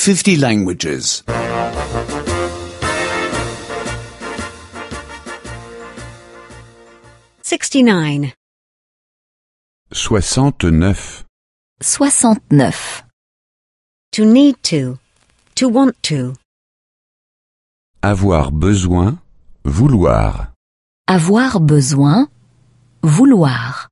50 languages. 69. 69. 69. To need to want to. Avoir besoin, vouloir. Avoir besoin, vouloir.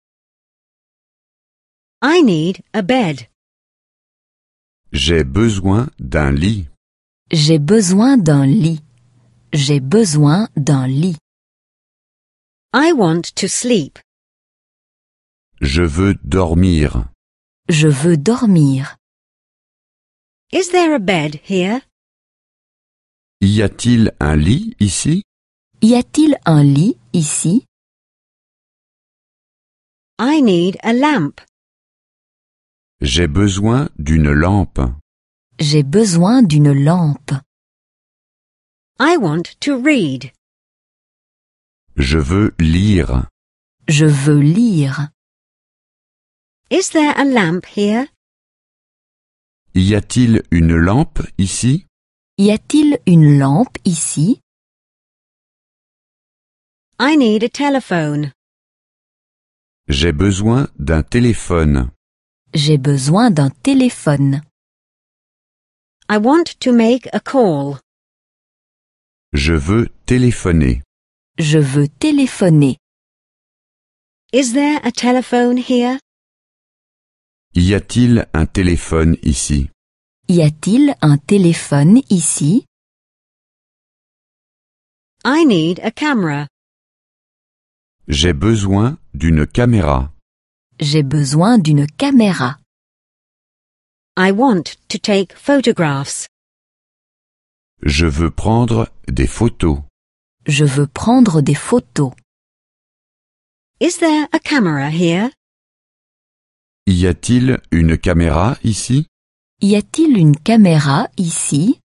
I need a bed. J'ai besoin d'un lit. J'ai besoin d'un lit. J'ai besoin d'un lit. I want to sleep. Je veux dormir. Je veux dormir. Is there a bed here? Y a-t-il un lit ici? Y a-t-il un lit ici? I need a lamp. J'ai besoin d'une lampe. J'ai besoin d'une lampe. I want to read. Je veux lire. Je veux lire. Is there a lamp here? Y a-t-il une lampe ici? Y a-t-il une lampe ici? I need a telephone. J'ai besoin d'un téléphone. J'ai besoin d'un téléphone. I want to make a call. Je veux téléphoner. Je veux téléphoner. Is there a telephone here? Y a-t-il un téléphone ici? Y a-t-il un téléphone ici? I need a camera. J'ai besoin d'une caméra. J'ai besoin d'une caméra. I want to take photographs. Je veux prendre des photos. Je veux prendre des photos. Is there a camera here? Y a-t-il une caméra ici? Y a-t-il une caméra ici?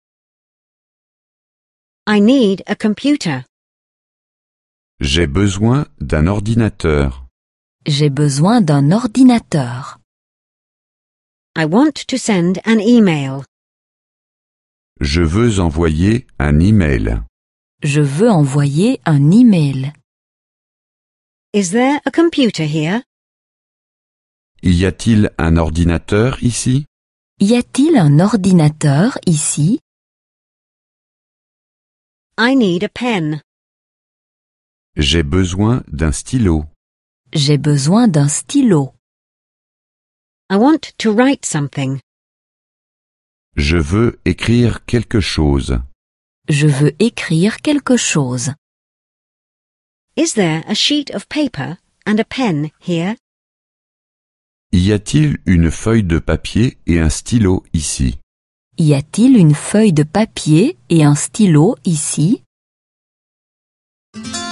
I need a computer. J'ai besoin d'un ordinateur. J'ai besoin d'un ordinateur. I want to send an email. Je veux envoyer un email. Je veux envoyer un email. Is there a computer here? Y a-t-il un ordinateur ici? Y a-t-il un ordinateur ici? I need a pen. J'ai besoin d'un stylo. J'ai besoin d'un stylo. I want to write something. Je veux écrire quelque chose. Je veux écrire quelque chose. Is there a sheet of paper and a pen here? Y a-t-il une feuille de papier et un stylo ici? Y a-t-il une feuille de papier et un stylo ici?